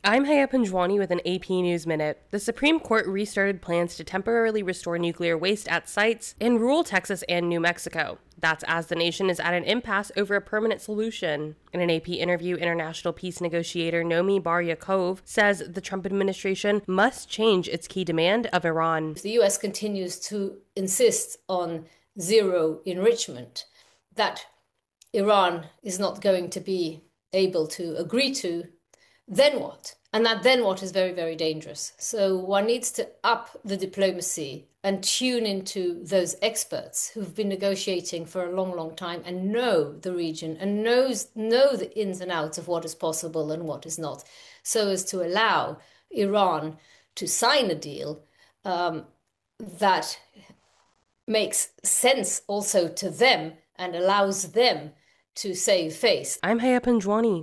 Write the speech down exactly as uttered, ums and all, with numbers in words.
I'm Haya Panjwani with an A P News Minute. The Supreme Court restarted plans to temporarily restore nuclear waste at sites in rural Texas and New Mexico. That's as the nation is at an impasse over a permanent solution. In an A P interview, international peace negotiator Nomi Bar-Yaakov says the Trump administration must change its key demand of Iran. If the U S continues to insist on zero enrichment, that Iran is not going to be able to agree to, then what? And that then what is very, very dangerous. So one needs to up the diplomacy and tune into those experts who've been negotiating for a long, long time and know the region and knows know the ins and outs of what is possible and what is not, so as to allow Iran to sign a deal um, that makes sense also to them and allows them to save face. I'm Haya Panjwani.